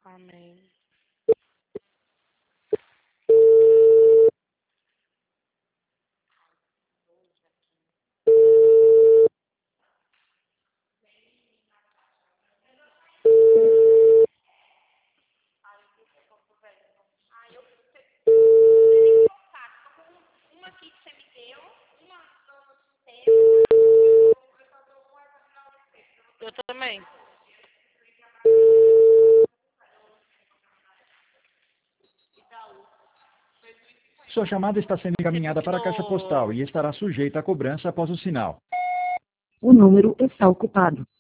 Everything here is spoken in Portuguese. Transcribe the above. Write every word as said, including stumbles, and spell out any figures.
Amém. Uma aqui que você me deu, uma no sistema. Eu também. Sua chamada está sendo encaminhada para a caixa postal e estará sujeita a cobrança após o sinal. O número está ocupado.